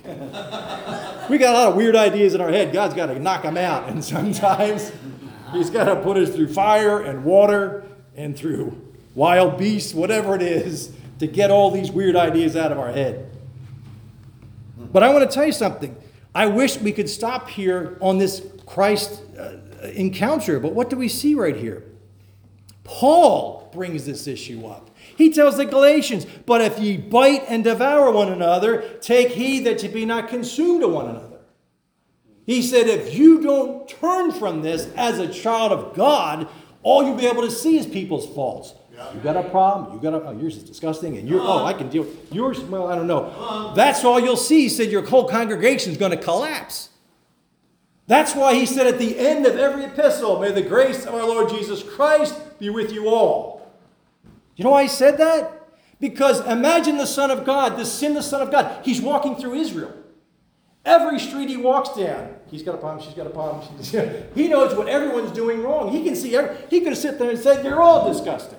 A: We got a lot of weird ideas in our head. God's got to knock them out. And sometimes he's got to put us through fire and water and through wild beasts, whatever it is, to get all these weird ideas out of our head. But I want to tell you something. I wish we could stop here on this Christ uh, encounter, but what do we see right here? Paul brings this issue up. He tells the Galatians, but if ye bite and devour one another, take heed that ye be not consumed to one another. He said, if you don't turn from this as a child of God, all you'll be able to see is people's faults. Yeah. You got a problem, you got a, oh, yours is disgusting, and you're, oh, I can deal with yours, well, I don't know. That's all you'll see. He said, your whole congregation is going to collapse. That's why he said at the end of every epistle, may the grace of our Lord Jesus Christ be with you all. You know why he said that? Because imagine the Son of God, the sinless Son of God. He's walking through Israel. Every street he walks down, he's got a problem, she's got a problem. He knows what everyone's doing wrong. He can see, every, he could have sit there and said, you're all disgusting.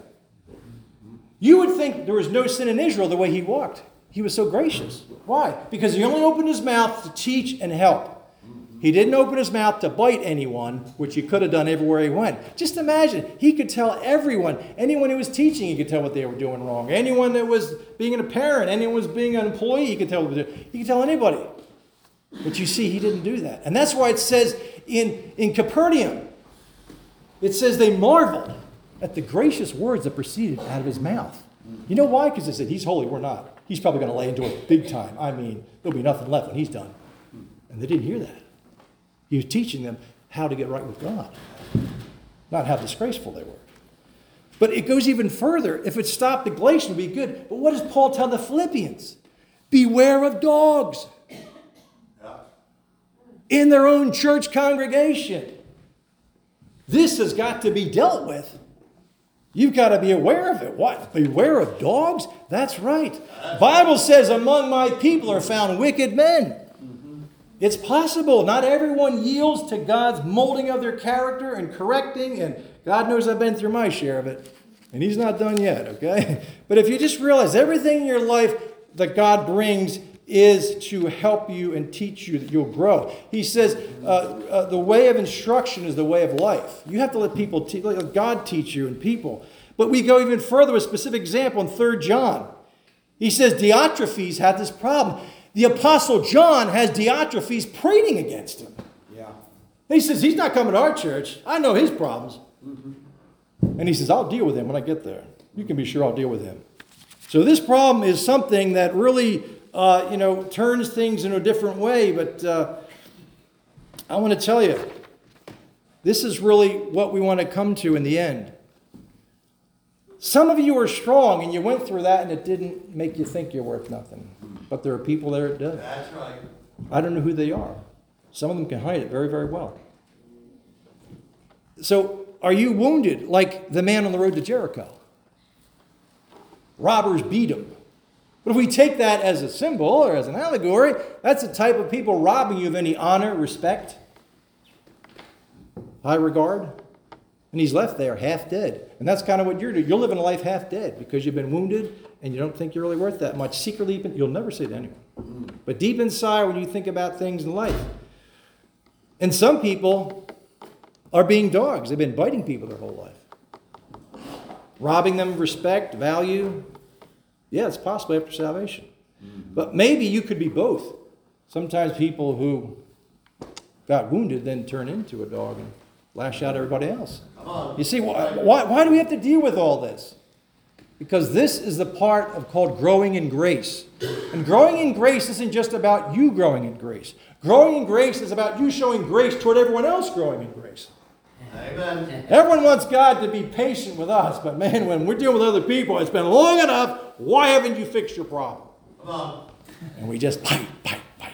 A: You would think there was no sin in Israel the way he walked. He was so gracious. Why? Because he only opened his mouth to teach and help. He didn't open his mouth to bite anyone, which he could have done everywhere he went. Just imagine, he could tell everyone, anyone who was teaching, he could tell what they were doing wrong. Anyone that was being a parent, anyone who was being an employee, he could tell what they were doing. He could tell anybody. But you see, he didn't do that. And that's why it says in, in Capernaum, it says they marveled at the gracious words that proceeded out of his mouth. You know why? Because they said, he's holy, we're not. He's probably going to lay into it big time. I mean, there'll be nothing left when he's done. And they didn't hear that. He was teaching them how to get right with God, not how disgraceful they were. But it goes even further. If it stopped the Galatians, it would be good. But what does Paul tell the Philippians? Beware of dogs in their own church congregation. This has got to be dealt with. You've got to be aware of it. What? Beware of dogs? That's right. Bible says, among my people are found wicked men. It's possible. Not everyone yields to God's molding of their character and correcting. And God knows I've been through my share of it. And he's not done yet, okay? But if you just realize everything in your life that God brings is to help you and teach you that you'll grow. He says uh, uh, the way of instruction is the way of life. You have to let people, te- let God teach you and people. But we go even further with a specific example in Third John. He says Diotrephes had this problem. The Apostle John has Diotrephes prating against him.
B: Yeah.
A: He says, he's not coming to our church. I know his problems. Mm-hmm. And he says, I'll deal with him when I get there. You can be sure I'll deal with him. So this problem is something that really, uh, you know, turns things in a different way. But uh, I want to tell you, this is really what we want to come to in the end. Some of you are strong and you went through that and it didn't make you think you're worth nothing. But there are people there that does.
C: That's right.
A: I don't know who they are. Some of them can hide it very, very well. So, are you wounded like the man on the road to Jericho? Robbers beat him. But if we take that as a symbol or as an allegory, that's the type of people robbing you of any honor, respect, high regard. And he's left there half dead. And that's kind of what you're doing. You're living a life half dead because you've been wounded and you don't think you're really worth that much. Secretly, you'll never say it to anyone. But deep inside, when you think about things in life, and some people are being dogs. They've been biting people their whole life. Robbing them of respect, value. Yeah, it's possible after salvation. But maybe you could be both. Sometimes people who got wounded then turn into a dog and lash out at everybody else.
C: Come on.
A: You see, why, why, why do we have to deal with all this? Because this is the part of called growing in grace. And growing in grace isn't just about you growing in grace. Growing in grace is about you showing grace toward everyone else growing in grace.
C: Amen.
A: Everyone wants God to be patient with us, but man, when we're dealing with other people, it's been long enough. Why haven't you fixed your problem?
C: Come on.
A: And we just bite, bite, bite.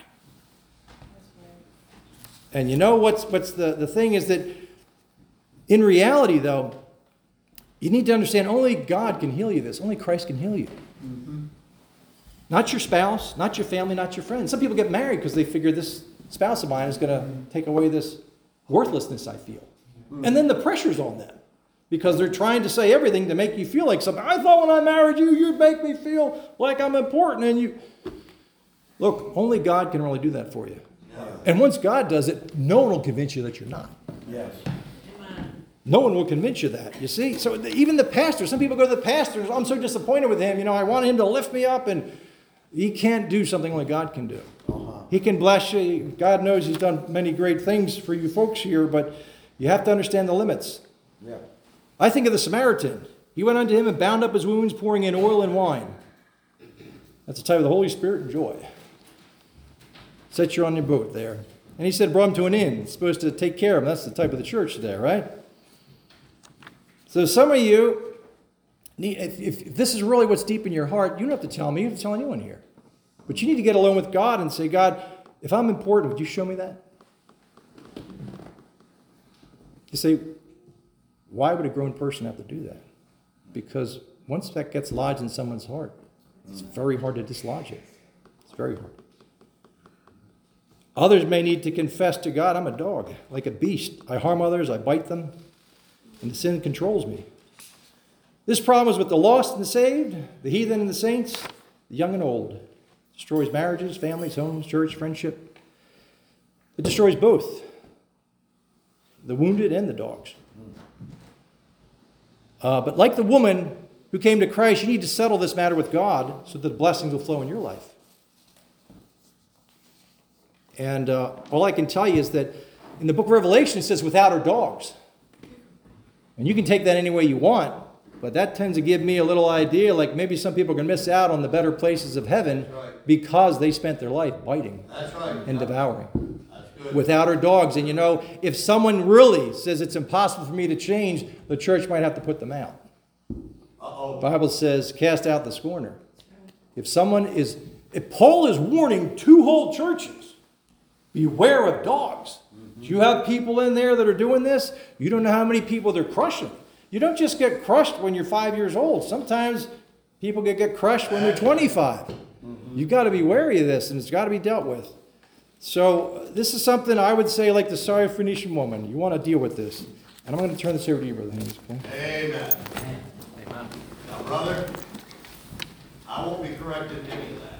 A: And you know what's what's the, the thing is that in reality, though, you need to understand only God can heal you this. Only Christ can heal you. Mm-hmm. Not your spouse, not your family, not your friends. Some people get married because they figure this spouse of mine is going to take away this worthlessness I feel. Mm-hmm. And then the pressure's on them because they're trying to say everything to make you feel like something. I thought when I married you, you'd make me feel like I'm important. And you... Look, only God can really do that for you.
B: Yeah.
A: And once God does it, no one will convince you that you're not.
B: Yes.
A: No one will convince you that, you see. So even the pastor, some people go to the pastor, I'm so disappointed with him. You know, I want him to lift me up, and he can't do something like God can do. Uh-huh. He can bless you. God knows he's done many great things for you folks here, but you have to understand the limits.
B: Yeah.
A: I think of the Samaritan. He went unto him and bound up his wounds, pouring in oil and wine. That's the type of the Holy Spirit and joy. Set you on your boat there. And he said, brought him to an inn. It's supposed to take care of him. That's the type of the church there, right? So some of you, need, if, if this is really what's deep in your heart, you don't have to tell me. You don't have to tell anyone here. But you need to get alone with God and say, God, if I'm important, would you show me that? You say, why would a grown person have to do that? Because once that gets lodged in someone's heart, it's very hard to dislodge it. It's very hard. Others may need to confess to God, I'm a dog, like a beast. I harm others, I bite them, and the sin controls me. This problem is with the lost and the saved, the heathen and the saints, the young and old. It destroys marriages, families, homes, church, friendship. It destroys both, the wounded and the dogs. Uh, but like the woman who came to Christ, you need to settle this matter with God so that the blessings will flow in your life. And uh, all I can tell you is that in the book of Revelation, it says without are dogs. And you can take that any way you want, but that tends to give me a little idea, like maybe some people are going to miss out on the better places of heaven
C: right.
A: because they spent their life biting
C: That's right.
A: and devouring.
C: That's good.
A: Without our dogs. And you know, if someone really says it's impossible for me to change, the church might have to put them out.
C: Uh-oh.
A: The Bible says, cast out the scorner. If someone is, if Paul is warning two whole churches, beware of dogs. Mm-hmm. Do you have people in there that are doing this? You don't know how many people they're crushing. You don't just get crushed when you're five years old. Sometimes people get, get crushed when they're twenty-five. You've got to be wary of this, and it's got to be dealt with. So this is something I would say, like the sorry Phoenician woman. You want to deal with this. And I'm going to turn this over to you, Brother Haynes. Okay?
C: Amen. Now, brother, I won't be correcting any of that.